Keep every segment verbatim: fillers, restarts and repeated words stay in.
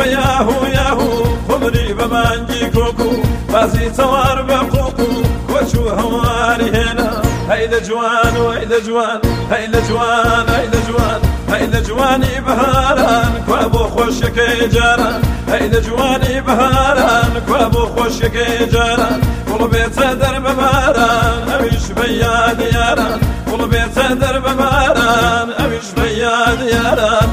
بياهو ياهو خبري بمانجي كوكو بازي توار بقوكو كوشو هواري هنا هيدا جوان وهيدا جوان هيدا جوان هيدا جوان هيدا جواني بهاران كوابو خوشك جاران هيدا جواني بهاران كوابو خوشك جاران كل بيت درب باران أمش بياد ياران كل بيت درب باران أمش بياد ياران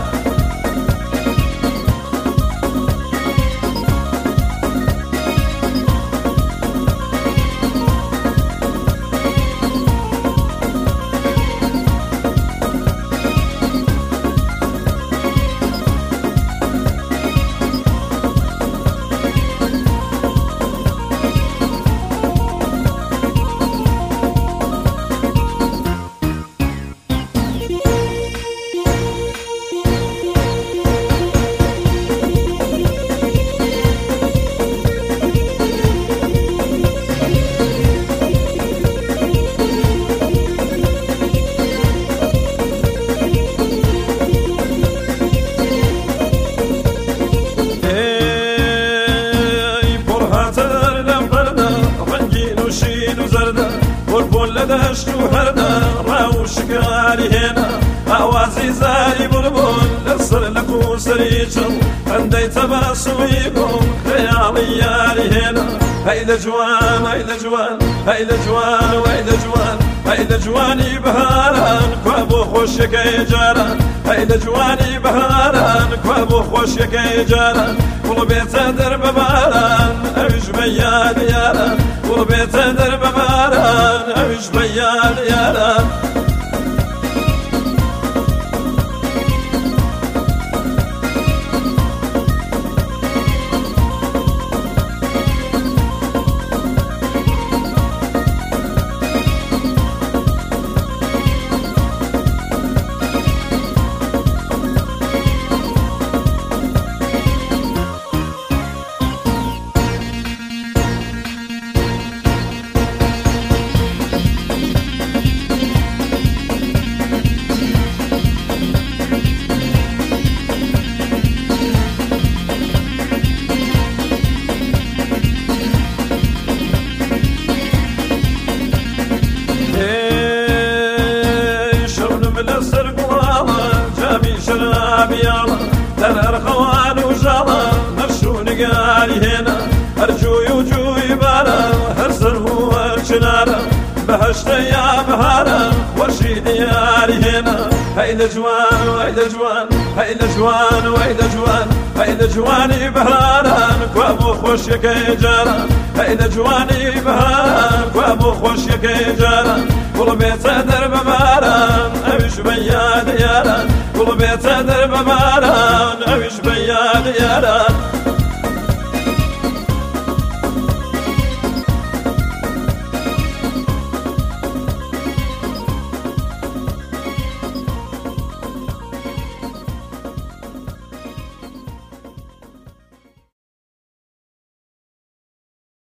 دشت و هردا راوشکاری هنا آوازی زاری بلبل لسر لکو سریچم اندی تباسوی کن خیالی یاری هنا هیدا جوان هیدا جوان هیدا جوان و هیدا جوان هیدا جوانی بهاران کوابو خوشک جاران هیدا جوانی بهاران کوابو خوشک جاران کل بیت در بباران اوش بیاد یاران کل بیت در بباران اوش بیاد یاران در خوان و جالا مرشون قالي هنا ارجوي وجوي بالا هرسر هو الشنارة بهشت يا بهارا وشي دياري هنا هيدا جوان وهيدا جوان هيدا جوان وهيدا جوان هيدا جواني بهاران كوابو خوشك جاران هيدا جواني بهاران كوابو خوشك جاران كل بيت درب باران امش بياد ياران كل بيت درب باران